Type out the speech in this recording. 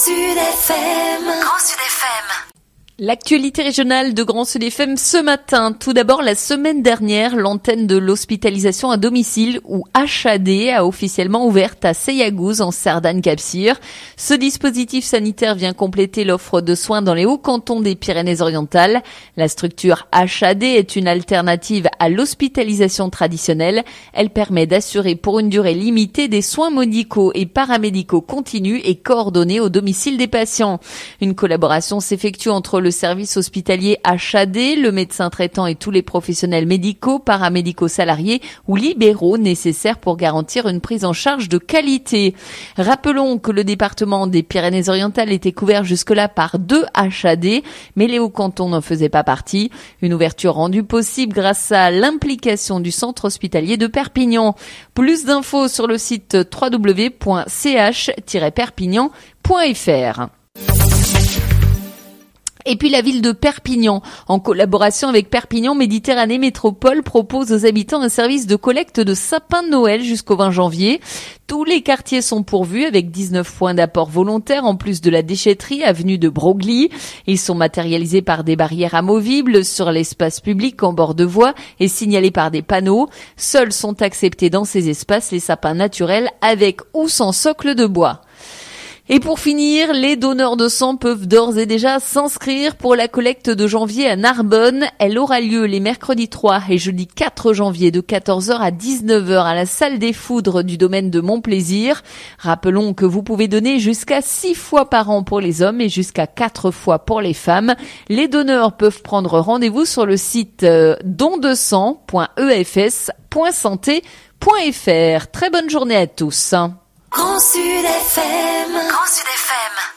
Sud FM. Grand Sud FM. L'actualité régionale de Grand Sud FM ce matin. Tout d'abord, la semaine dernière, l'antenne de l'hospitalisation à domicile, ou HAD, a officiellement ouvert à Seyagouze, en Cerdagne-Capcir. Ce dispositif sanitaire vient compléter l'offre de soins dans les hauts cantons des Pyrénées-Orientales. La structure HAD est une alternative à l'hospitalisation traditionnelle. Elle permet d'assurer pour une durée limitée des soins médicaux et paramédicaux continus et coordonnés au domicile des patients. Une collaboration s'effectue entre le service hospitalier HAD, le médecin traitant et tous les professionnels médicaux, paramédicaux salariés ou libéraux nécessaires pour garantir une prise en charge de qualité. Rappelons que le département des Pyrénées-Orientales était couvert jusque-là par 2 HAD, mais les hauts-cantons n'en faisaient pas partie. Une ouverture rendue possible grâce à l'implication du centre hospitalier de Perpignan. Plus d'infos sur le site www.ch-perpignan.fr. Et puis la ville de Perpignan, en collaboration avec Perpignan Méditerranée Métropole, propose aux habitants un service de collecte de sapins de Noël jusqu'au 20 janvier. Tous les quartiers sont pourvus avec 19 points d'apport volontaires en plus de la déchetterie avenue de Broglie. Ils sont matérialisés par des barrières amovibles sur l'espace public en bord de voie et signalés par des panneaux. Seuls sont acceptés dans ces espaces les sapins naturels avec ou sans socle de bois. Et pour finir, les donneurs de sang peuvent d'ores et déjà s'inscrire pour la collecte de janvier à Narbonne. Elle aura lieu les mercredis 3 et jeudi 4 janvier de 14h à 19h à la salle des foudres du domaine de Montplaisir. Rappelons que vous pouvez donner jusqu'à 6 fois par an pour les hommes et jusqu'à 4 fois pour les femmes. Les donneurs peuvent prendre rendez-vous sur le site dondesang.efs.santé.fr. Très bonne journée à tous. Grand Sud FM. Grand Sud FM.